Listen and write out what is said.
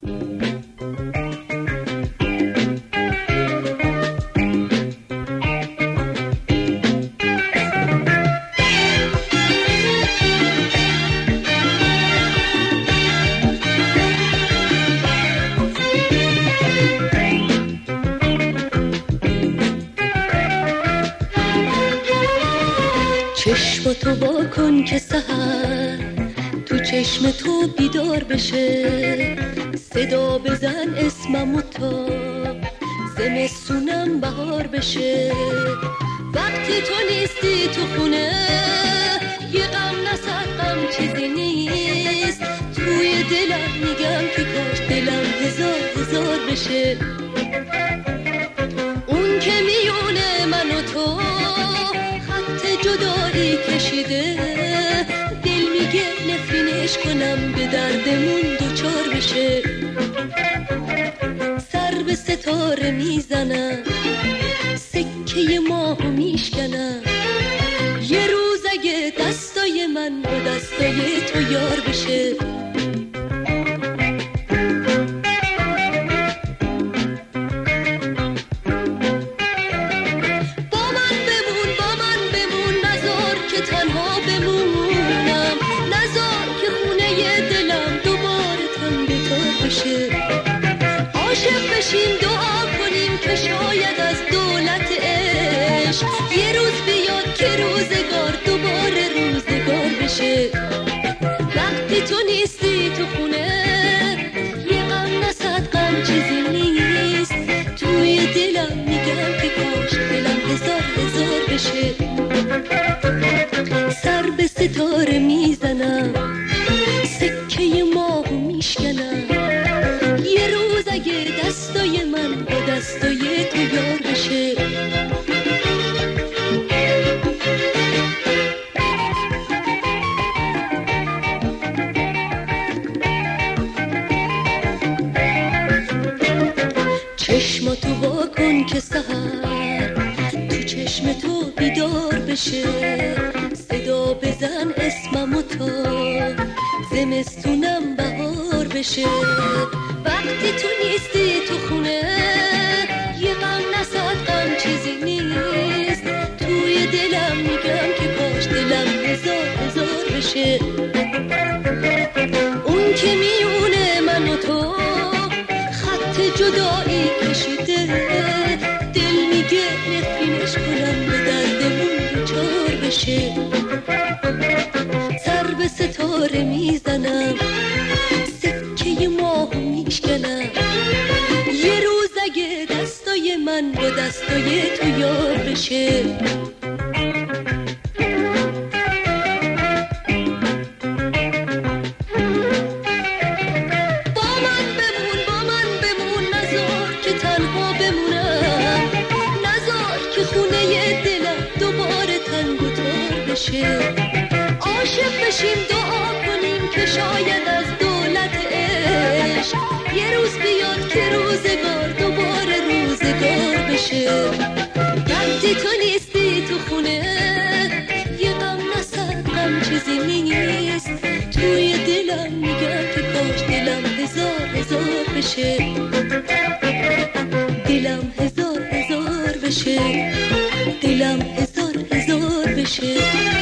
چشم تو وا کن که سحر تو چشم تو بیدار بشه، صدا بزن اسممو تا زمستونم بهار بشه. وقتی تو نیستی تو خونه یه غم نصد غم چیزی نیست، توی دلم میگم که کاش دلم هزار هزار بشه. اون که میونه من و تو خط جدایی کشیده، دل میگه نفرینش کنم به دردمون دوچار بشه. سر به ستاره میزنم، سکه ماهو میشکنم، یه روز اگه دستای من با دستای تو یار بشه. عاشق بشیم دعا کنیم که شاید از دولت عشق یه روز بیاد که روزگار دوباره روزگار بشه. وقتی تو نیستی تو خونه یه غم نصد غم چیزی نیست، توی دلم میگم که کاش دلم هزار هزار بشه. سر به ستاره میزنم، سکه ماهو میشکنم، یه روز اگه دستای من با دستای تو یار بشه. چشماتو وا کن که سحر تو چشم تو بیدار بشه، صدا بزن اسممو تا زمستونم بهار بشه. وقتی تو نیستی تو خونه یه غم نصد غم چیزی نیست، توی دلم میگم که کاش دلم هزار هزار بشه. اون که میونه من و تو خط جدایی کشیده، دل میگه نفرینش کنم به دردمون دوچار بشه. سر به ستاره میزنم، سکه ماهو میشکنم، یه روز اگه دستای من با دستای تو یار بشه. با من بمون نذار که تنها بمونم، نذار که خونه دلم دوباره تنگ و تار بشه. عاشق بشیم دعا کنیم که شاید از دولت عشق یه روز بیاد که روزگار دوباره روزگار بشه. وقتی تو نیستی تو خونه یه غم نصد غم چیزی نیست، توی دلم میگم که کاش دلم هزار هزار بشه. دلم هزار هزار بشه، دلم هزار هزار بشه.